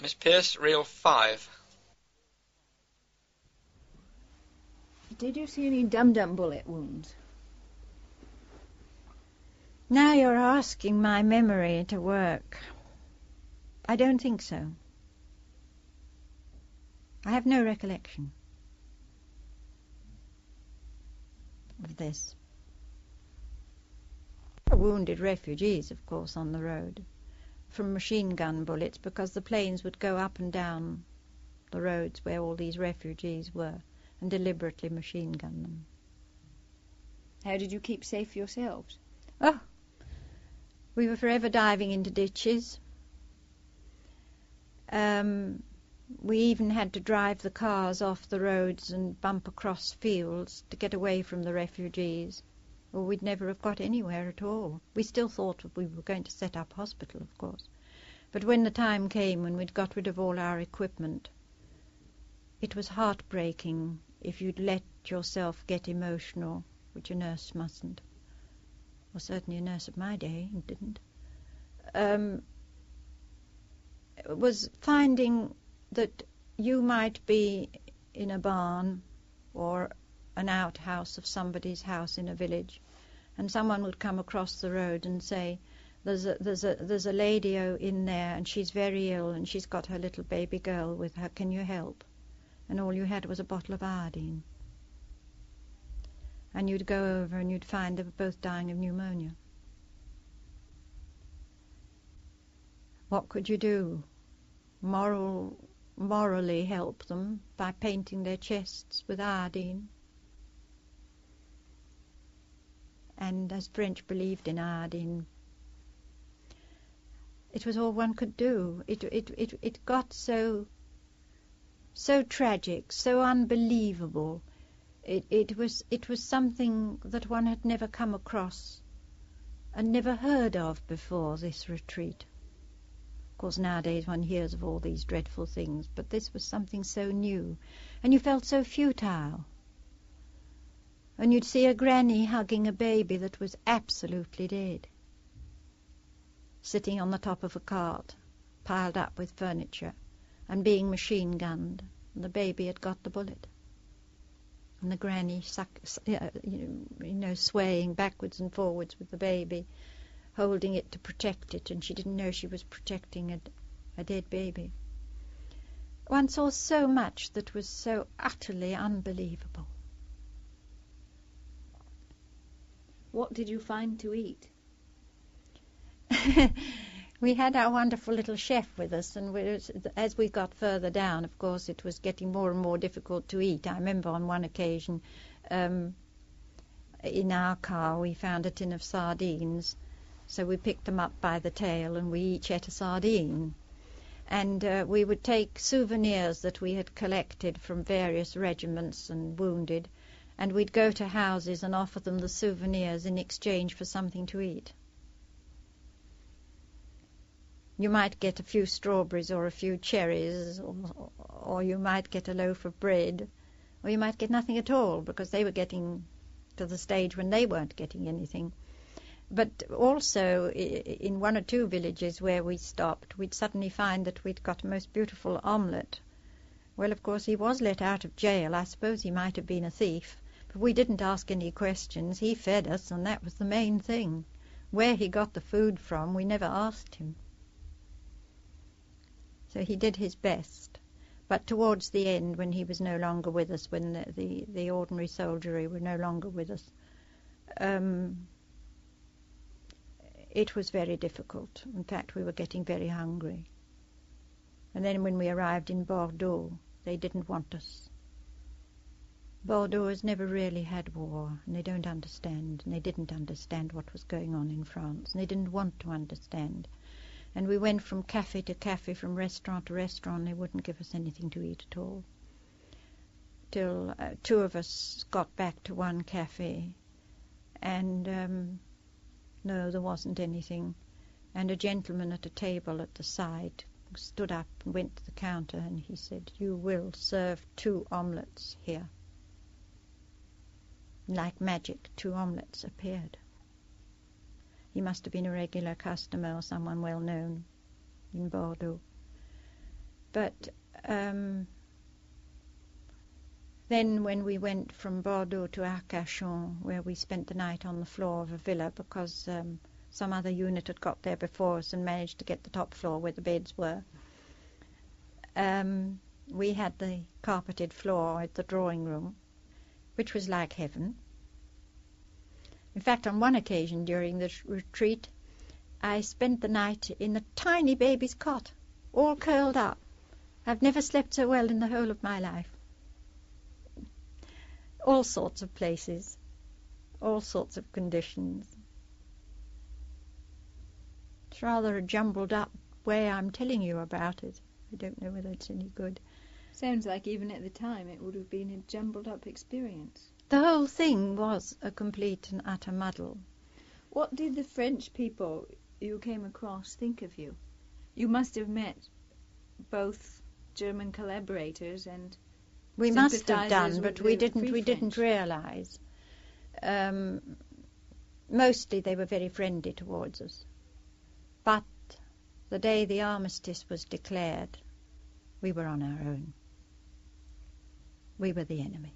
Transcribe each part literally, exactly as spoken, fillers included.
Miss Pierce, reel five. Did you see any dum-dum bullet wounds? Now you're asking my memory to work. I don't think so. I have no recollection of this. Wounded refugees, of course, on the road from machine gun bullets, because the planes would go up and down the roads where all these refugees were and deliberately machine gun them. How did you keep safe yourselves? Oh, we were forever diving into ditches. Um, we even had to drive the cars off the roads and bump across fields to get away from the refugees, or we'd never have got anywhere at all. We still thought we were going to set up hospital, of course. But when the time came when we'd got rid of all our equipment, it was heartbreaking if you'd let yourself get emotional, which a nurse mustn't. Well, certainly a nurse of my day didn't. Um, was finding that you might be in a barn or an outhouse of somebody's house in a village, and someone would come across the road and say, there's a, there's a, there's a lady in there and she's very ill and she's got her little baby girl with her, can you help? And all you had was a bottle of iodine. And you'd go over and you'd find they were both dying of pneumonia. What could you do? Moral, morally help them by painting their chests with iodine. And as French believed in iodine, it was all one could do. It it it it got so so tragic, so unbelievable. It it was it was something that one had never come across and never heard of before, this retreat. Of course, nowadays one hears of all these dreadful things, but this was something so new, and you felt so futile. And you'd see a granny hugging a baby that was absolutely dead, sitting on the top of a cart, piled up with furniture, and being machine-gunned, and the baby had got the bullet. And the granny, suck, uh, you know, swaying backwards and forwards with the baby, holding it to protect it, and she didn't know she was protecting a, a dead baby. One saw so much that was so utterly unbelievable. What did you find to eat? We had our wonderful little chef with us, and we, as we got further down, of course, it was getting more and more difficult to eat. I remember on one occasion, um, in our car, we found a tin of sardines, so we picked them up by the tail, and we each ate a sardine. And uh, we would take souvenirs that we had collected from various regiments and wounded, and we'd go to houses and offer them the souvenirs in exchange for something to eat. You might get a few strawberries or a few cherries, or, or you might get a loaf of bread, or you might get nothing at all, because they were getting to the stage when they weren't getting anything. But also, in one or two villages where we stopped, we'd suddenly find that we'd got a most beautiful omelette. Well, of course, he was let out of jail. I suppose he might have been a thief, but we didn't ask any questions. He fed us, and that was the main thing. Where he got the food from, we never asked him. So he did his best. But towards the end, when he was no longer with us, when the, the, the ordinary soldiery were no longer with us, um, it was very difficult. In fact, we were getting very hungry. And then when we arrived in Bordeaux, they didn't want us. Bordeaux has never really had war, and they don't understand, and they didn't understand what was going on in France, and they didn't want to understand. And we went from cafe to cafe, from restaurant to restaurant, and they wouldn't give us anything to eat at all. Till uh, two of us got back to one cafe, and um, no, there wasn't anything. And a gentleman at a table at the side stood up and went to the counter, and he said, "You will serve two omelettes here." Like magic, two omelettes appeared. He must have been a regular customer or someone well known in Bordeaux. But um, then when we went from Bordeaux to Arcachon, where we spent the night on the floor of a villa because um, some other unit had got there before us and managed to get the top floor where the beds were, um, we had the carpeted floor at the drawing room, which was like heaven. In fact, on one occasion during the retreat, I spent the night in a tiny baby's cot, all curled up. I've never slept so well in the whole of my life. All sorts of places, all sorts of conditions. It's rather a jumbled up way I'm telling you about it. I don't know whether it's any good. Sounds like even at the time it would have been a jumbled up experience. The whole thing was a complete and utter muddle. What did the French people you came across think of you? You must have met both German collaborators and we must have sympathisers done, with but we the didn't. Free We didn't French. realise. Um, mostly, they were very friendly towards us. But the day the armistice was declared, we were on our own. We were the enemy.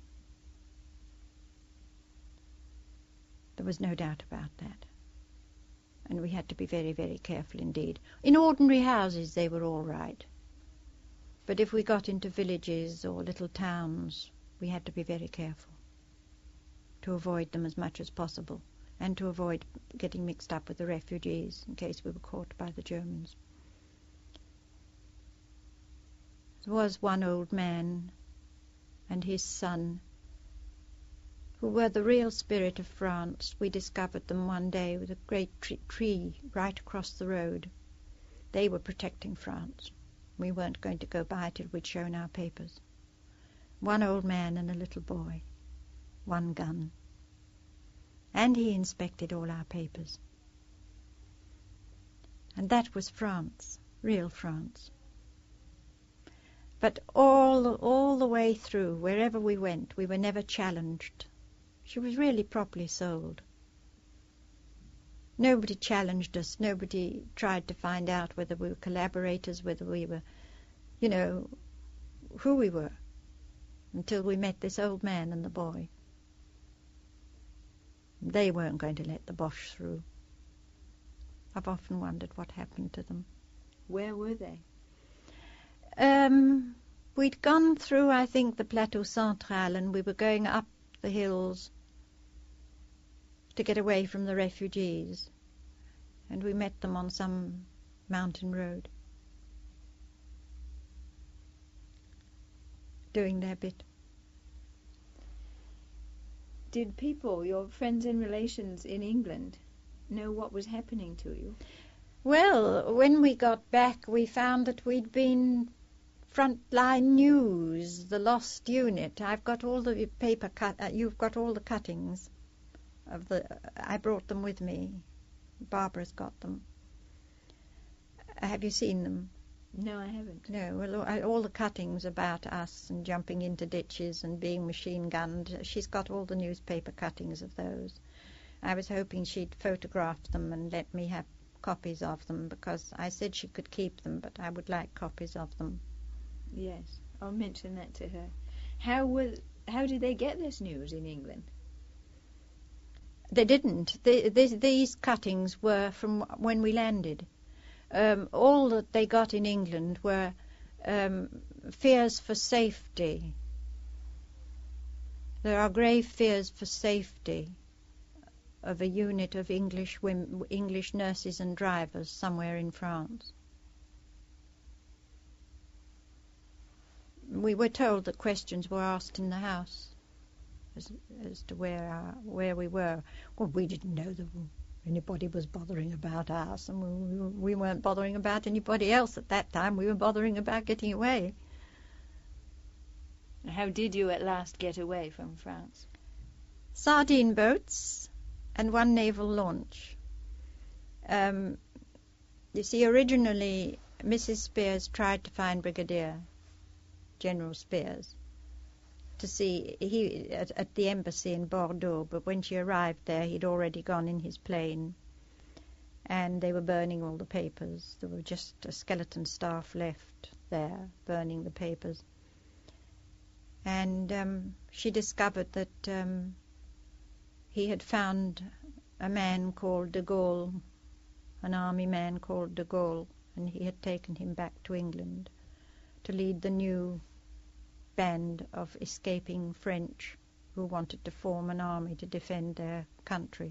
There was no doubt about that. And we had to be very, very careful indeed. In ordinary houses, they were all right. But if we got into villages or little towns, we had to be very careful to avoid them as much as possible and to avoid getting mixed up with the refugees in case we were caught by the Germans. There was one old man and his son who were the real spirit of France. We discovered them one day with a great tre- tree right across the road. They were protecting France. We weren't going to go by till we'd shown our papers. One old man and a little boy. One gun. And he inspected all our papers. And that was France, real France. But all, all the way through, wherever we went, we were never challenged. She was really properly sold. Nobody challenged us. Nobody tried to find out whether we were collaborators, whether we were, you know, who we were, until we met this old man and the boy. They weren't going to let the Boche through. I've often wondered what happened to them. Where were they? Um, we'd gone through, I think, the Plateau Central, and we were going up the hills to get away from the refugees, and we met them on some mountain road, doing their bit. Did people, your friends and relations in England, know what was happening to you? Well, when we got back, we found that we'd been Frontline News, the lost unit. I've got all the paper cut. Uh, you've got all the cuttings of the. I brought them with me. Barbara's got them. Have you seen them? No, I haven't. No. Well, I- all the cuttings about us and jumping into ditches and being machine gunned. She's got all the newspaper cuttings of those. I was hoping she'd photograph them and let me have copies of them, because I said she could keep them, but I would like copies of them. Yes, I'll mention that to her. How was? How did they get this news in England? They didn't. They, they, these cuttings were from when we landed. Um, all that they got in England were um, fears for safety. There are grave fears for safety of a unit of English women, English nurses and drivers somewhere in France. We were told that questions were asked in the house as, as to where our, where we were. Well, we didn't know that anybody was bothering about us, and we, we weren't bothering about anybody else at that time. We were bothering about getting away. How did you at last get away from France? Sardine boats and one naval launch. Um, you see, originally Missus Spears tried to find Brigadier General Spears to see he at, at the embassy in Bordeaux, but when she arrived there, he'd already gone in his plane, and they were burning all the papers. There were just a skeleton staff left. there, burning the papers. And um, she discovered that um, he had found a man called de Gaulle, an army man called de Gaulle, and he had taken him back to England to lead the new band of escaping French who wanted to form an army to defend their country.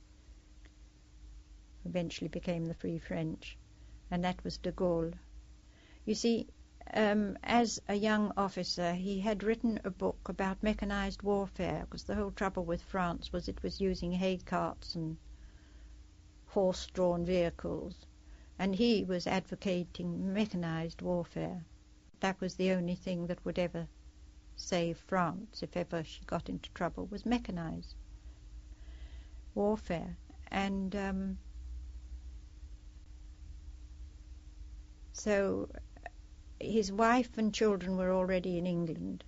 Eventually became the Free French, and that was de Gaulle. You see, um, as a young officer, he had written a book about mechanized warfare, because the whole trouble with France was it was using hay carts and horse-drawn vehicles, and he was advocating mechanized warfare. That was the only thing that would ever save France, if ever she got into trouble, was mechanized warfare. And um, so his wife and children were already in England.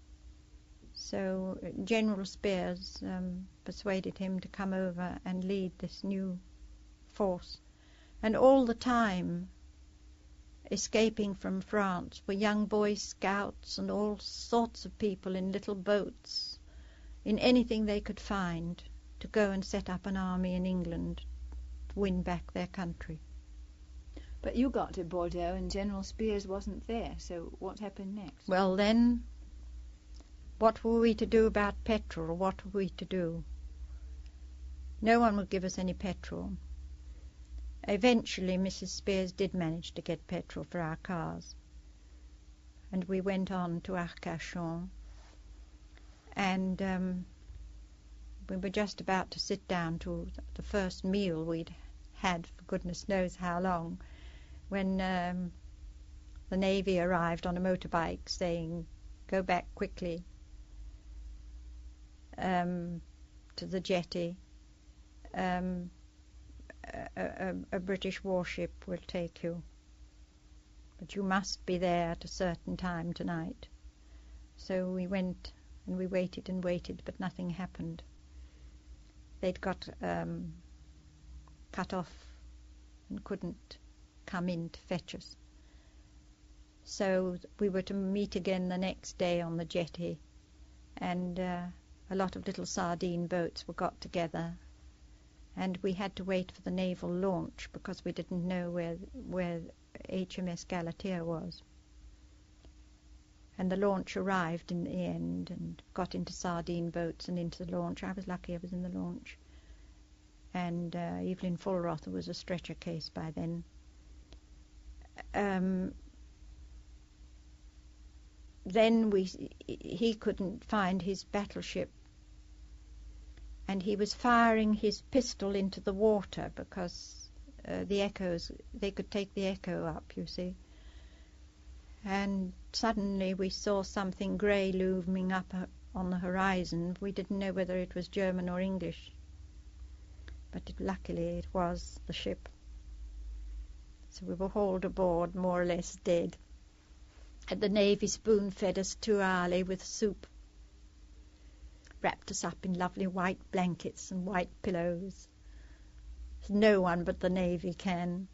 So General Spears um, persuaded him to come over and lead this new force. And all the time, escaping from France were young Boy Scouts and all sorts of people in little boats, in anything they could find, to go and set up an army in England to win back their country. But you got to Bordeaux and General Spears wasn't there, so what happened next? Well then, what were we to do about petrol? What were we to do? No one would give us any petrol. Eventually Missus Spears did manage to get petrol for our cars, and we went on to Arcachon, and um, we were just about to sit down to the first meal we'd had for goodness knows how long, when um, the Navy arrived on a motorbike saying, "Go back quickly um, to the jetty. Um, a, a, a British warship will take you, but you must be there at a certain time tonight." So we went and we waited and waited, but nothing happened. They'd got um, cut off and couldn't come in to fetch us. So we were to meet again the next day on the jetty, and uh, a lot of little sardine boats were got together, and we had to wait for the naval launch because we didn't know where where H M S Galatea was. And the launch arrived in the end and got into sardine boats and into the launch. I was lucky I was in the launch. And uh, Evelyn Fullrother was a stretcher case by then. Um, then we, he couldn't find his battleship, and he was firing his pistol into the water because uh, the echoes, they could take the echo up, you see. And suddenly we saw something grey looming up on the horizon. We didn't know whether it was German or English, but it, luckily it was the ship. So we were hauled aboard, more or less dead. And the Navy spoon-fed us too early with soup, wrapped us up in lovely white blankets and white pillows. No one but the Navy can.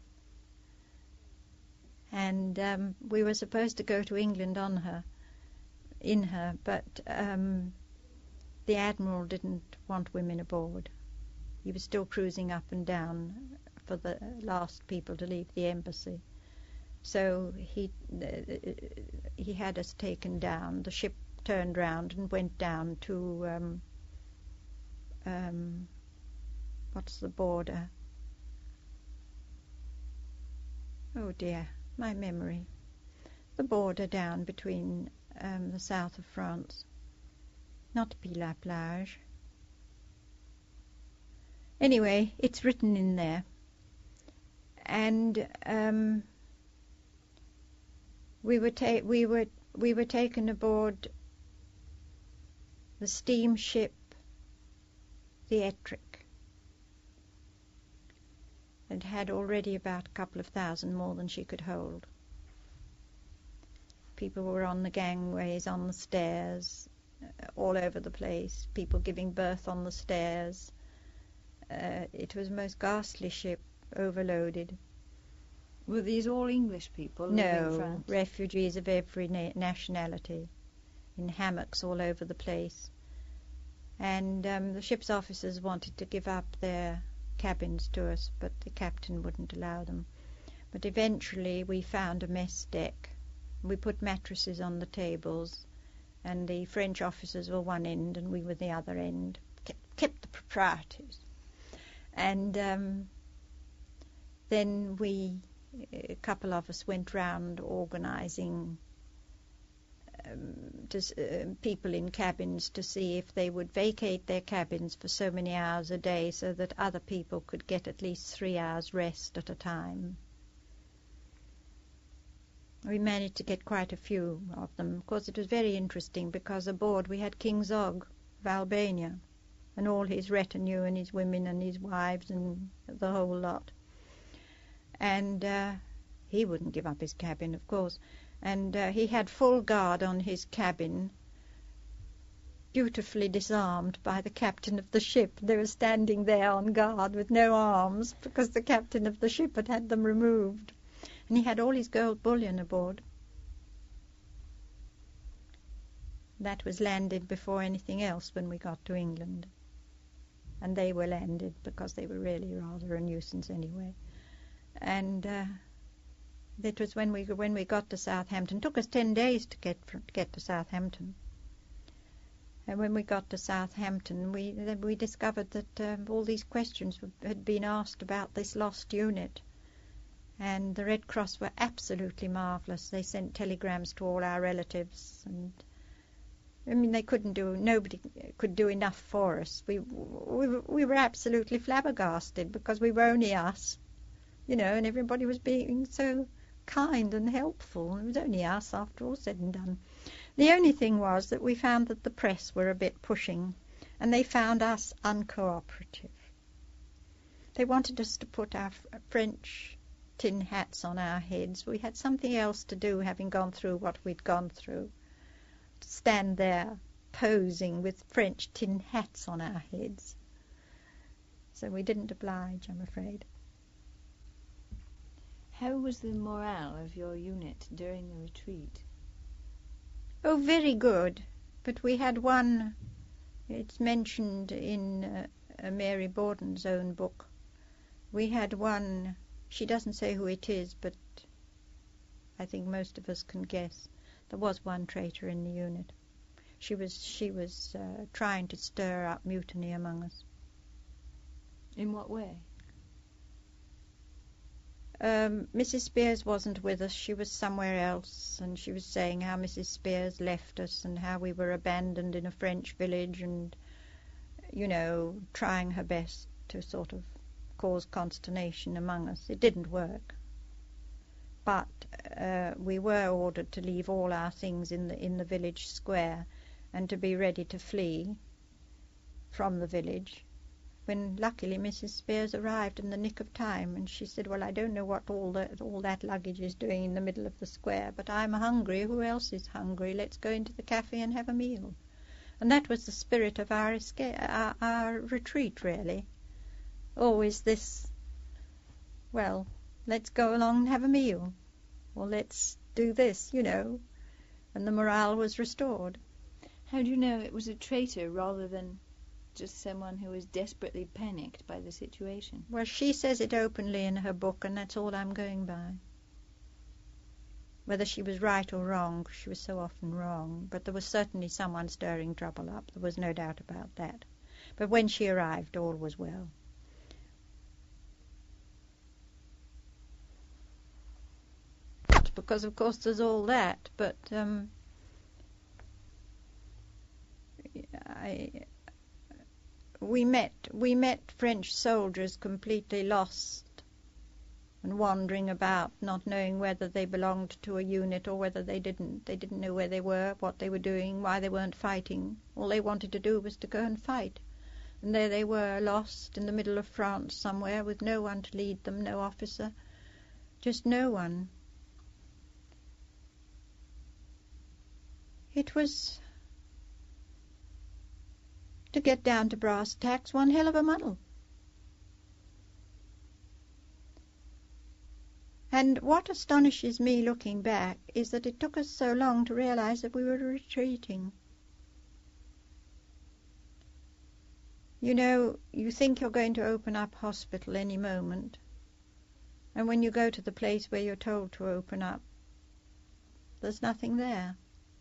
And um, we were supposed to go to England on her, in her, but um, the Admiral didn't want women aboard. He was still cruising up and down for the last people to leave the embassy. So he uh, he had us taken down. The ship turned round and went down to um, um, what's the border? Oh dear, my memory. The border down between um, the south of France. Not Pilat-Plage. Anyway, it's written in there. And um, we were ta- we were we were taken aboard the steamship the Ettrick. It had already about a couple of thousand more than she could hold. People were on the gangways, on the stairs, uh, all over the place. People giving birth on the stairs. Uh, it was a most ghastly ship, overloaded. Were these all English people living in No, France? refugees of every na- nationality, in hammocks all over the place. And um, the ship's officers wanted to give up their cabins to us, but the captain wouldn't allow them. But eventually we found a mess deck. We put mattresses on the tables, and the French officers were one end and we were the other end. Kept, kept the proprieties. And um, then we, a couple of us, went round organising um, to, uh, people in cabins to see if they would vacate their cabins for so many hours a day so that other people could get at least three hours rest at a time. We managed to get quite a few of them. Of course, it was very interesting because aboard we had King Zog of Albania and all his retinue and his women and his wives and the whole lot. And uh, he wouldn't give up his cabin, of course. And uh, he had full guard on his cabin, beautifully disarmed by the captain of the ship. They were standing there on guard with no arms because the captain of the ship had had them removed. And he had all his gold bullion aboard. That was landed before anything else when we got to England. And they were landed because they were really rather a nuisance anyway. And uh, that was when we when we got to Southampton. It took us ten days to get to get to Southampton. And when we got to Southampton, we then we discovered that uh, all these questions had been asked about this lost unit. And the Red Cross were absolutely marvellous. They sent telegrams to all our relatives, and I mean they couldn't do. Nobody could do enough for us. We we we were absolutely flabbergasted because we were only us, you know, and everybody was being so kind and helpful. It was only us, after all said and done. The only thing was that we found that the press were a bit pushing, and they found us uncooperative. They wanted us to put our French tin hats on our heads. We had something else to do, having gone through what we'd gone through. To stand there posing with French tin hats on our heads. So we didn't oblige, I'm afraid. How was the morale of your unit during the retreat? Oh, very good. But we had one, it's mentioned in uh, Mary Borden's own book. We had one, she doesn't say who it is, but I think most of us can guess. There was one traitor in the unit. She was she was uh, trying to stir up mutiny among us. In what way? Um, Missus Spears wasn't with us. She was somewhere else, and she was saying how Missus Spears left us and how we were abandoned in a French village and, you know, trying her best to sort of cause consternation among us. It didn't work. But uh, we were ordered to leave all our things in the in the village square and to be ready to flee from the village, when luckily Missus Spears arrived in the nick of time, and she said, well, I don't know what all that, all that luggage is doing in the middle of the square, but I'm hungry. Who else is hungry? Let's go into the cafe and have a meal. And that was the spirit of our escape, our, our retreat, really. Always this, well, let's go along and have a meal, or let's do this, you know, and the morale was restored. How do you know it was a traitor rather than just someone who was desperately panicked by the situation? Well, she says it openly in her book, and that's all I'm going by. Whether she was right or wrong, she was so often wrong, but there was certainly someone stirring trouble up. There was no doubt about that. But when she arrived, all was well. Because, of course, there's all that, but um, I, we met we met French soldiers completely lost and wandering about, not knowing whether they belonged to a unit or whether they didn't. They didn't know where they were, what they were doing, why they weren't fighting. All they wanted to do was to go and fight. And there they were, lost in the middle of France somewhere, with no one to lead them, no officer, just no one. It was, to get down to brass tacks, one hell of a muddle. And what astonishes me looking back is that it took us so long to realize that we were retreating. You know, you think you're going to open up hospital any moment, and when you go to the place where you're told to open up, there's nothing there.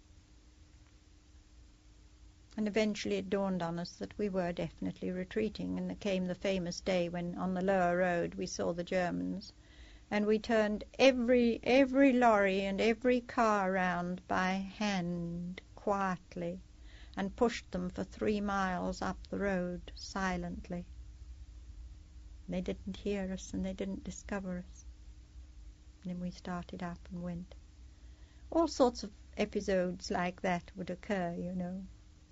And eventually it dawned on us that we were definitely retreating, and there came the famous day when on the lower road we saw the Germans, and we turned every every lorry and every car round by hand, quietly, and pushed them for three miles up the road, silently. They didn't hear us and they didn't discover us. And then we started up and went. All sorts of episodes like that would occur, you know.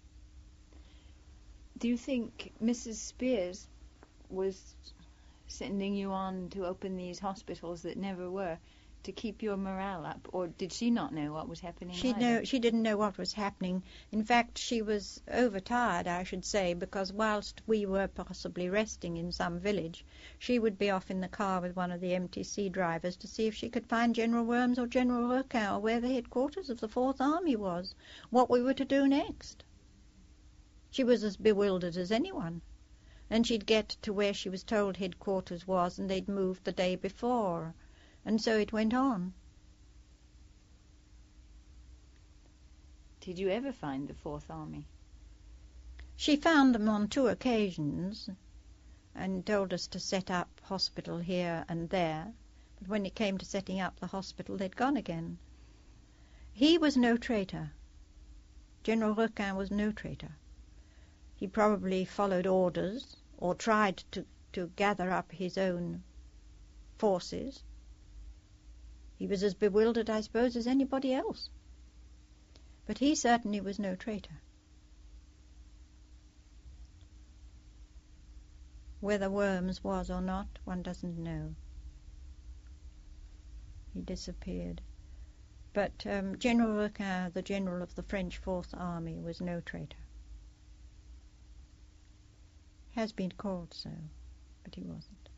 Do you think Missus Spears was sending you on to open these hospitals that never were to keep your morale up, or did she not know what was happening? She either? know she didn't know what was happening. In fact, she was overtired, I should say, because whilst we were possibly resting in some village, she would be off in the car with one of the M T C drivers to see if she could find General Worms or General Roquin, or where the headquarters of the Fourth Army was, what we were to do next. She was as bewildered as anyone. And she'd get to where she was told headquarters was, and they'd moved the day before. And so it went on. Did you ever find the Fourth Army? She found them on two occasions and told us to set up hospital here and there. But when it came to setting up the hospital, they'd gone again. He was no traitor. General Roquin was no traitor. He probably followed orders or tried to, to gather up his own forces. He was as bewildered, I suppose, as anybody else. But he certainly was no traitor. Whether Worms was or not, one doesn't know. He disappeared. But um, General Roquin, the general of the French Fourth Army, was no traitor. Has been called so, but he wasn't.